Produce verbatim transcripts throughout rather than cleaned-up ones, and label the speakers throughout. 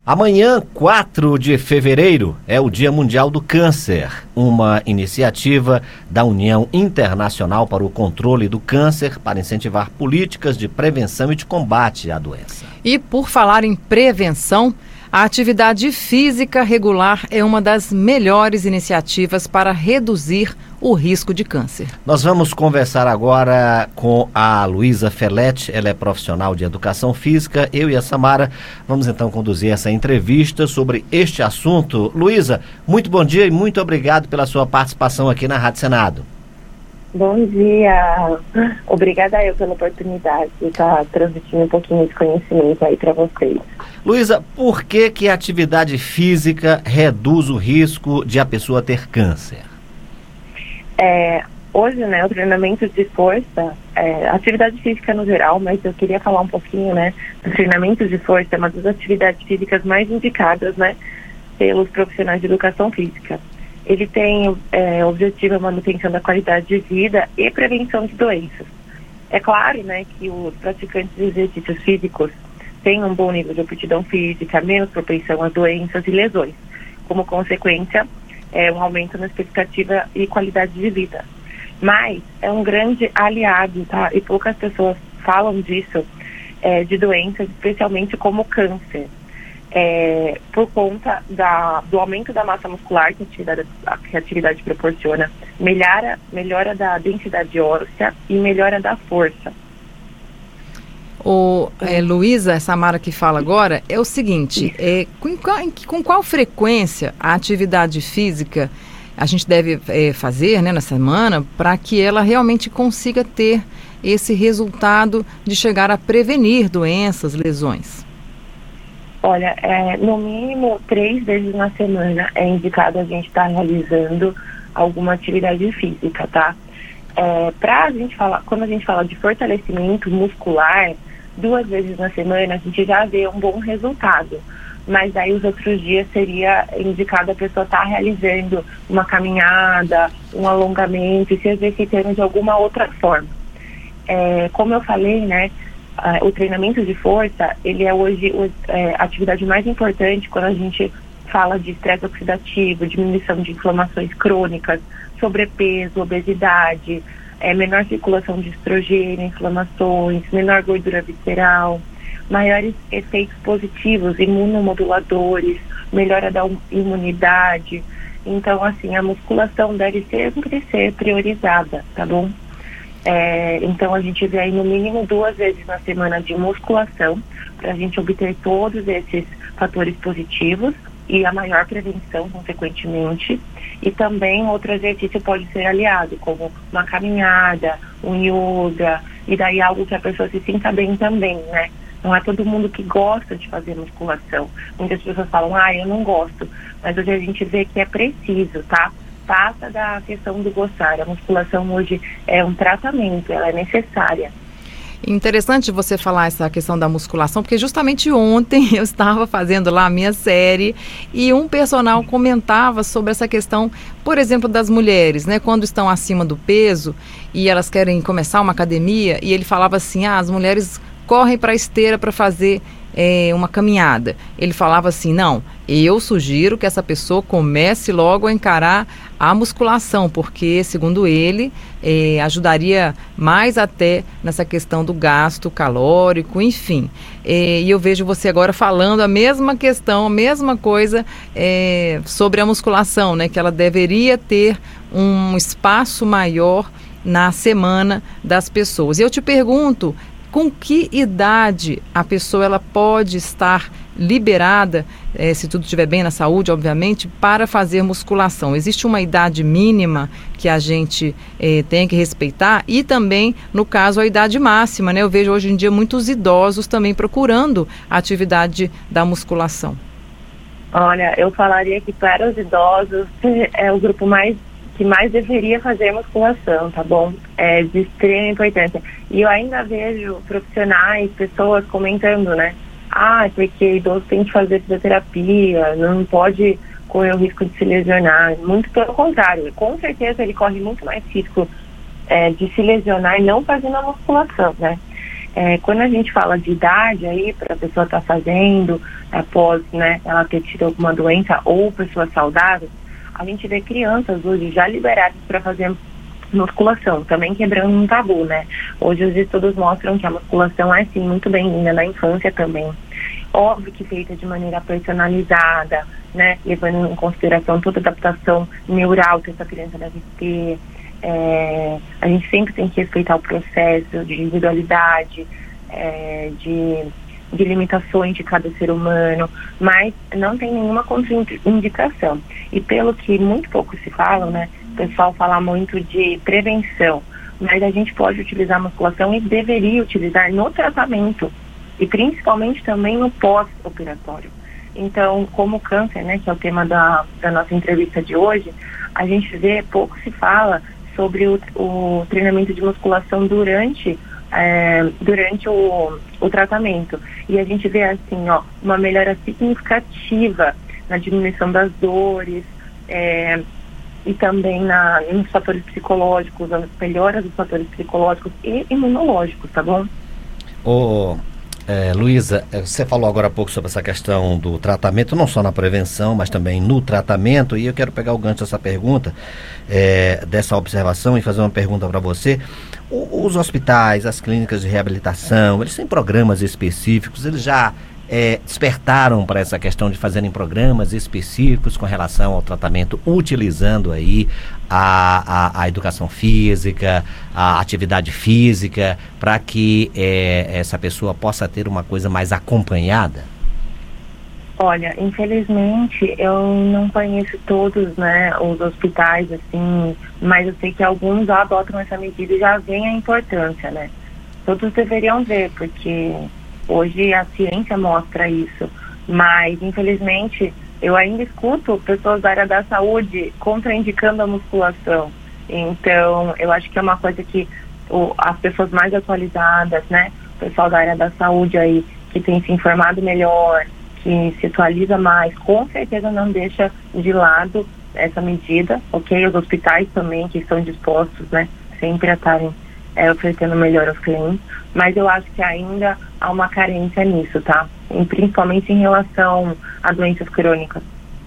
Speaker 1: Amanhã, quatro de fevereiro, é o Dia Mundial do Câncer, uma iniciativa da União Internacional para o Controle do Câncer para incentivar políticas de prevenção e de combate à doença.
Speaker 2: E por falar em prevenção, a atividade física regular é uma das melhores iniciativas para reduzir o risco de câncer.
Speaker 1: Nós vamos conversar agora com a Luísa Felete, ela é profissional de educação física. Eu e a Samara vamos então conduzir essa entrevista sobre este assunto. Luísa, muito bom dia e muito obrigado pela sua participação aqui na Rádio Senado.
Speaker 3: Bom dia, obrigada eu pela oportunidade de estar transmitindo um pouquinho de conhecimento aí para vocês.
Speaker 1: Luísa, por que que a atividade física reduz o risco de a pessoa ter câncer?
Speaker 3: É, hoje, né, o treinamento de força, é, atividade física no geral, mas eu queria falar um pouquinho, né, do treinamento de força, é uma das atividades físicas mais indicadas, né, pelos profissionais de educação física. Ele tem é, objetivo a manutenção da qualidade de vida e prevenção de doenças. É claro, né, que os praticantes de exercícios físicos têm um bom nível de aptidão física, menos propensão a doenças e lesões. Como consequência, é um aumento na expectativa e qualidade de vida. Mas é um grande aliado, tá? E poucas pessoas falam disso, é, de doenças, especialmente como câncer. É, por conta da, do aumento da massa muscular que a atividade, que a atividade proporciona, melhora, melhora da densidade óssea e melhora da força.
Speaker 2: O é, Luísa, essa Samara que fala agora, é o seguinte, é, com, qual, com qual frequência a atividade física a gente deve é, fazer, né, na semana para que ela realmente consiga ter esse resultado de chegar a prevenir doenças, lesões?
Speaker 3: Olha, é, no mínimo três vezes na semana é indicado a gente estar tá realizando alguma atividade física, tá? É, pra gente falar, quando a gente fala de fortalecimento muscular, duas vezes na semana a gente já vê um bom resultado. Mas aí os outros dias seria indicado a pessoa estar tá realizando uma caminhada, um alongamento e se exercitando de alguma outra forma. É, como eu falei, né? Uh, o treinamento de força, ele é hoje o, é, a atividade mais importante quando a gente fala de estresse oxidativo, diminuição de inflamações crônicas, sobrepeso, obesidade, é, menor circulação de estrogênio, inflamações, menor gordura visceral, maiores efeitos positivos, imunomoduladores, melhora da imunidade. Então, assim, a musculação deve sempre ser priorizada, tá bom? É, então a gente vê aí no mínimo duas vezes na semana de musculação para a gente obter todos esses fatores positivos e a maior prevenção, consequentemente. E também outro exercício pode ser aliado, como uma caminhada, um yoga, e daí algo que a pessoa se sinta bem também, né? Não é todo mundo que gosta de fazer musculação. Muitas pessoas falam, ah, eu não gosto, mas hoje a gente vê que é preciso, tá? Passa da questão do gostar. A musculação hoje é um tratamento, ela é necessária.
Speaker 2: Interessante você falar essa questão da musculação, porque justamente ontem eu estava fazendo lá a minha série e um personal comentava sobre essa questão, por exemplo, das mulheres, né? Quando estão acima do peso e elas querem começar uma academia, e ele falava assim, ah, as mulheres correm para a esteira para fazer é, uma caminhada. Ele falava assim, não, eu sugiro que essa pessoa comece logo a encarar a musculação, porque, segundo ele, eh, ajudaria mais até nessa questão do gasto calórico, enfim. Eh, e eu vejo você agora falando a mesma questão, a mesma coisa eh, sobre a musculação, né? Que ela deveria ter um espaço maior na semana das pessoas. E eu te pergunto, com que idade a pessoa ela pode estar liberada, eh, se tudo estiver bem na saúde, obviamente, para fazer musculação? Existe uma idade mínima que a gente eh, tem que respeitar? E também, no caso, a idade máxima, né? Eu vejo hoje em dia muitos idosos também procurando a atividade da musculação.
Speaker 3: Olha, eu falaria que para os idosos é o grupo mais que mais deveria fazer musculação, tá bom? É de extrema importância. E eu ainda vejo profissionais, pessoas comentando, né? Ah, porque idoso tem que fazer fisioterapia, não pode correr o risco de se lesionar. Muito pelo contrário, com certeza ele corre muito mais risco é, de se lesionar e não fazendo a musculação, né? É, quando a gente fala de idade aí, para a pessoa estar tá fazendo, após, né, ela ter tido alguma doença ou pessoas saudáveis, a gente vê crianças hoje já liberadas para fazer musculação, também quebrando um tabu, né? Hoje os estudos mostram que a musculação é sim muito bem-vinda na infância também. Óbvio que feita de maneira personalizada, né? Levando em consideração toda a adaptação neural que essa criança deve ter. É, a gente sempre tem que respeitar o processo de individualidade, é, de, de limitações de cada ser humano, mas não tem nenhuma contraindicação. E pelo que muito pouco se fala, né? O pessoal fala muito de prevenção, mas a gente pode utilizar a musculação e deveria utilizar no tratamento e principalmente também no pós-operatório. Então, como o câncer, né, que é o tema da, da nossa entrevista de hoje, a gente vê, pouco se fala sobre o, o treinamento de musculação durante, é, durante o, o tratamento. E a gente vê, assim, ó, uma melhora significativa na diminuição das dores, é, e também na, nos fatores psicológicos, as melhoras dos fatores psicológicos e imunológicos, tá bom?
Speaker 1: Ô, é, Luísa, você falou agora há pouco sobre essa questão do tratamento, não só na prevenção, mas também no tratamento, e eu quero pegar o gancho dessa pergunta, é, dessa observação, e fazer uma pergunta para você. O, os hospitais, as clínicas de reabilitação, eles têm programas específicos, eles já É, despertaram para essa questão de fazerem programas específicos com relação ao tratamento, utilizando aí a, a, a educação física, a atividade física, para que é, essa pessoa possa ter uma coisa mais acompanhada?
Speaker 3: Olha, infelizmente eu não conheço todos, né, os hospitais, assim, mas eu sei que alguns adotam essa medida e já veem a importância, né? Todos deveriam ver, porque hoje a ciência mostra isso, mas infelizmente eu ainda escuto pessoas da área da saúde contraindicando a musculação. Então eu acho que é uma coisa que o, as pessoas mais atualizadas, né, o pessoal da área da saúde aí, que tem se informado melhor, que se atualiza mais, com certeza não deixa de lado essa medida, ok? Os hospitais também, que estão dispostos, né, sempre a estarem é, oferecendo melhor aos clientes, mas eu acho que ainda há uma carência nisso, tá? E principalmente em relação a doenças crônicas.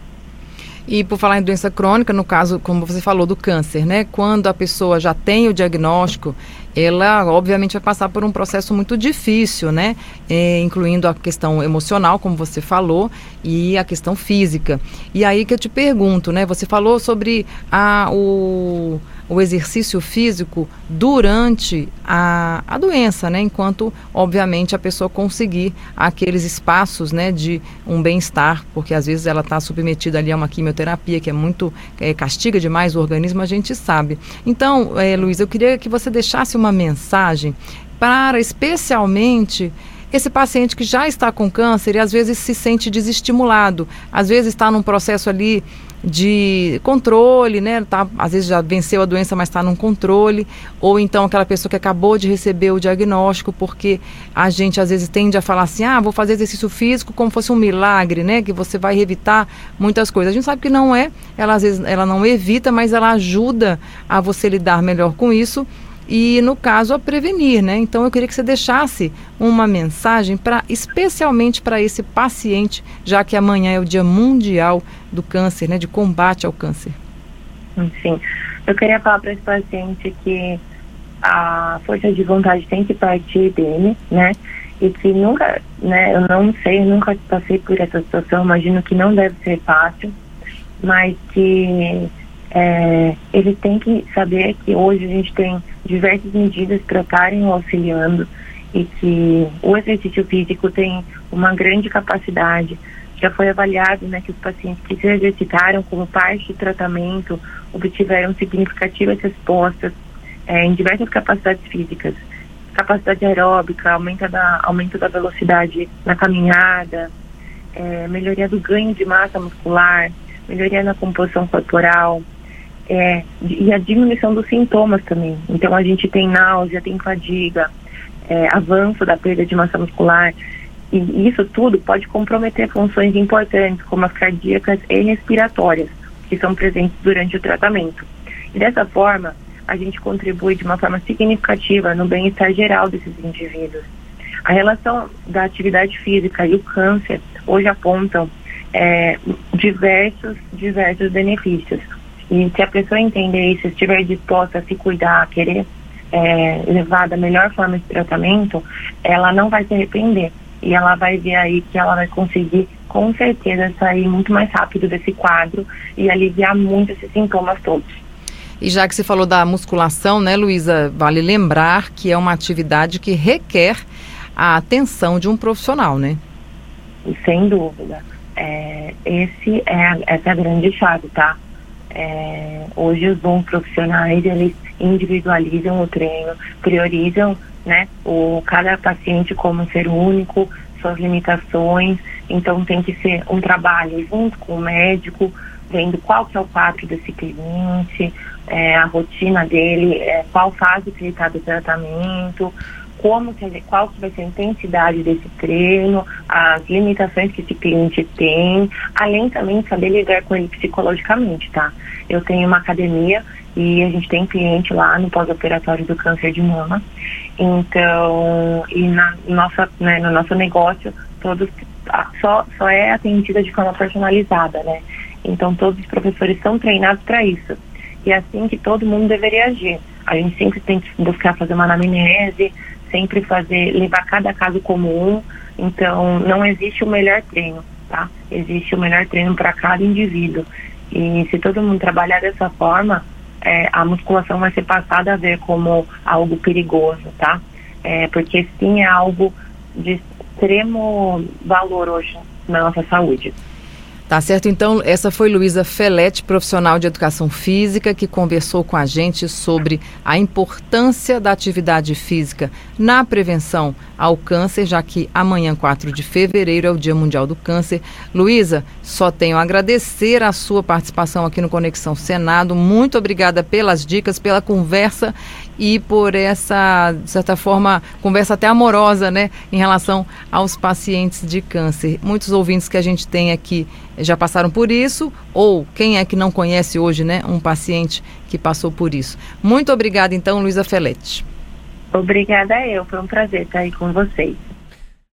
Speaker 2: E por falar em doença crônica, no caso, como você falou, do câncer, né? Quando a pessoa já tem o diagnóstico, ela obviamente vai passar por um processo muito difícil, né? É, incluindo a questão emocional, como você falou, e a questão física. E aí que eu te pergunto, né? Você falou sobre a, o, o exercício físico durante a, a doença, né? Enquanto, obviamente, a pessoa conseguir aqueles espaços, né, de um bem-estar, porque às vezes ela está submetida ali a uma quimioterapia que é muito, é, castiga demais o organismo, a gente sabe. Então, é, Luiz, eu queria que você deixasse uma mensagem para, especialmente, esse paciente que já está com câncer e às vezes se sente desestimulado, às vezes está num processo ali de controle, né? Tá, às vezes já venceu a doença, mas está num controle, ou então aquela pessoa que acabou de receber o diagnóstico, porque a gente às vezes tende a falar assim, ah, vou fazer exercício físico como fosse um milagre, né? Que você vai evitar muitas coisas. A gente sabe que não é, ela às vezes ela não evita, mas ela ajuda a você lidar melhor com isso. E, no caso, a prevenir, né? Então, eu queria que você deixasse uma mensagem, pra, especialmente para esse paciente, já que amanhã é o Dia Mundial do Câncer, né? De combate ao câncer.
Speaker 3: Sim. Eu queria falar para esse paciente que a força de vontade tem que partir dele, né? E que nunca, né? Eu não sei, nunca passei por essa situação, imagino que não deve ser fácil, mas que... É, ele tem que saber que hoje a gente tem diversas medidas para estarem auxiliando e que o exercício físico tem uma grande capacidade. Já foi avaliado, né, que os pacientes que se exercitaram como parte do tratamento obtiveram significativas respostas é, em diversas capacidades físicas. Capacidade aeróbica, aumento da, aumento da velocidade na caminhada, é, melhoria do ganho de massa muscular, melhoria na composição corporal, É, e a diminuição dos sintomas também. Então a gente tem náusea, tem fadiga, é, avanço da perda de massa muscular, e isso tudo pode comprometer funções importantes como as cardíacas e respiratórias, que são presentes durante o tratamento. E dessa forma a gente contribui de uma forma significativa no bem-estar geral desses indivíduos. A relação da atividade física e o câncer hoje apontam é, diversos, diversos benefícios. E se a pessoa entender isso, estiver disposta a se cuidar, a querer é, levar da melhor forma esse tratamento, ela não vai se arrepender. E ela vai ver aí que ela vai conseguir, com certeza, sair muito mais rápido desse quadro e aliviar muito esses sintomas todos.
Speaker 2: E já que você falou da musculação, né, Luísa, vale lembrar que é uma atividade que requer a atenção de um profissional, né?
Speaker 3: Sem dúvida. É, esse é a, essa é a grande chave, tá? É, hoje os bons profissionais, eles individualizam o treino, priorizam, né, o, cada paciente como ser único, suas limitações. Então tem que ser um trabalho junto com o médico, vendo qual que é o quadro desse cliente, é, a rotina dele, é, qual fase que ele está do tratamento, como que, qual que vai ser a intensidade desse treino, as limitações que esse cliente tem, além também de saber lidar com ele psicologicamente, tá? Eu tenho uma academia e a gente tem cliente lá no pós-operatório do câncer de mama, então, e na nossa, né, no nosso negócio, todos, só, só é atendida de forma personalizada, né? Então todos os professores são treinados para isso. E é assim que todo mundo deveria agir. A gente sempre tem que buscar fazer uma anamnese, sempre fazer, levar cada caso como um. Então, não existe o melhor treino, tá? Existe o melhor treino para cada indivíduo. E se todo mundo trabalhar dessa forma, é, a musculação vai ser passada a ver como algo perigoso, tá? É, porque sim, é algo de extremo valor hoje na nossa saúde.
Speaker 2: Tá certo, então essa foi Luísa Fellete, profissional de educação física, que conversou com a gente sobre a importância da atividade física na prevenção ao câncer, já que amanhã, quatro de fevereiro, é o Dia Mundial do Câncer. Luísa, só tenho a agradecer a sua participação aqui no Conexão Senado. Muito obrigada pelas dicas, pela conversa e por essa, de certa forma, conversa até amorosa, né, em relação aos pacientes de câncer. Muitos ouvintes que a gente tem aqui já passaram por isso, ou quem é que não conhece hoje, né, um paciente que passou por isso. Muito obrigada, então, Luísa Fellete.
Speaker 3: Obrigada eu, foi um prazer estar aí com vocês.